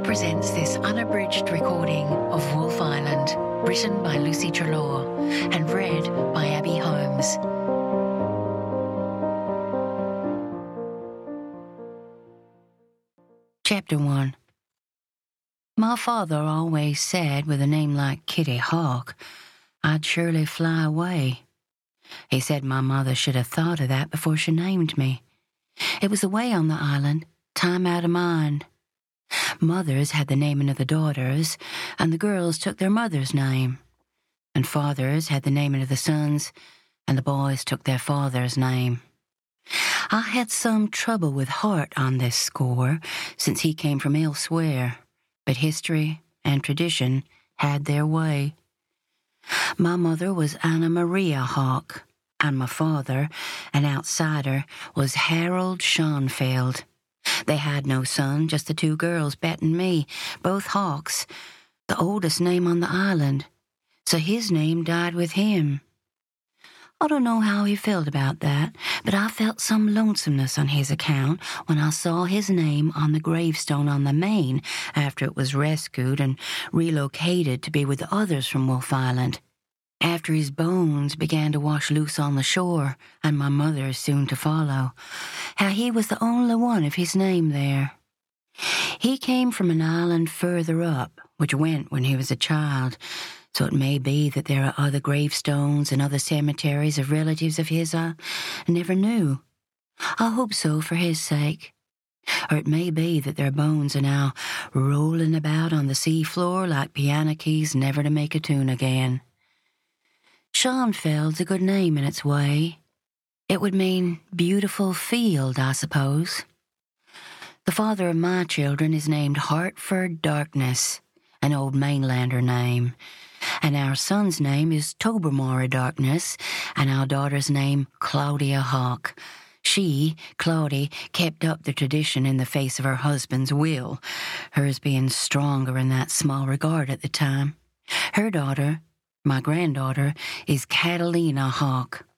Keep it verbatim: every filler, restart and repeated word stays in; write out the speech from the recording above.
presents this unabridged recording of Wolf Island, written by Lucy Trelaw and read by Abby Holmes. Chapter one. My father always said with a name like Kitty Hawk, I'd surely fly away. He said my mother should have thought of that before she named me. It was away on the island, time out of mind. Mothers had the naming of the daughters, and the girls took their mother's name. And fathers had the naming of the sons, and the boys took their father's name. I had some trouble with Hart on this score, since he came from elsewhere, but history and tradition had their way. My mother was Anna Maria Hawk, and my father, an outsider, was Harold Schoenfeld. They had no son, just the two girls, Bet and me, both Hawks, the oldest name on the island, so his name died with him. I don't know how he felt about that, but I felt some lonesomeness on his account when I saw his name on the gravestone on the Main after it was rescued and relocated to be with the others from Wolf Island. After his bones began to wash loose on the shore, and my mother soon to follow, how he was the only one of his name there. He came from an island further up, which went when he was a child, so it may be that there are other gravestones and other cemeteries of relatives of his I never knew. I hope so for his sake. Or it may be that their bones are now rolling about on the seafloor like piano keys never to make a tune again. Schoenfeld's a good name in its way. It would mean beautiful field, I suppose. The father of my children is named Hartford Darkness, an old mainlander name, and our son's name is Tobermory Darkness, and our daughter's name Claudia Hawk. She, Claudie, kept up the tradition in the face of her husband's will, hers being stronger in that small regard at the time. Her daughter, my granddaughter, is Catalina Hawk.